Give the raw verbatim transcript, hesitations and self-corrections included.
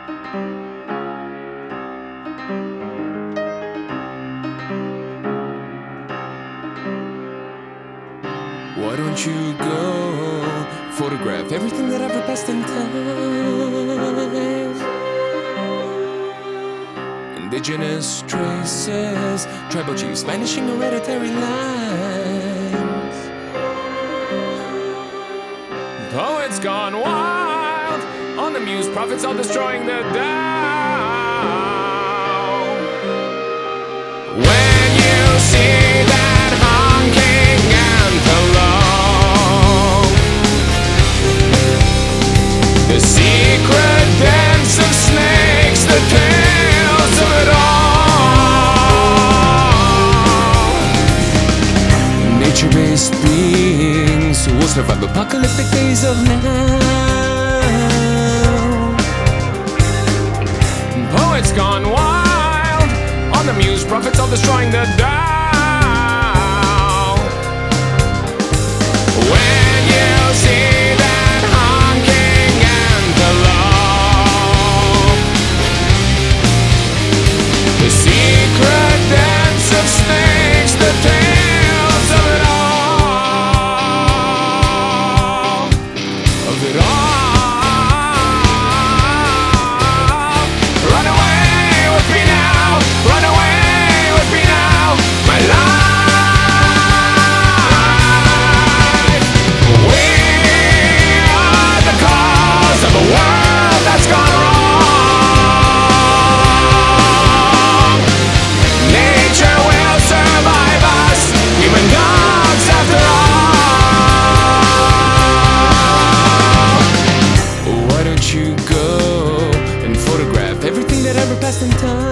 Why don't you go photograph everything that ever passed in time? Indigenous traces, tribal chiefs vanishing hereditary lines. Poets gone wild, on the muse prophets all destroying the Tao. When you see that honking antelope, the secret dance of snakes, the tales of it all. Nature-based beings who will survive apocalyptic days of now. Poets gone wild, on the muse prophets all destroying the Tao. When you see that honking antelope, the secret dance of snakes, the tales of it all, of it all. Run away with me now, run away with me now, my life. We are the cause of a world that's gone wrong. Nature will survive us, human dogs after all. Why don't you go and photograph everything that ever passed in time?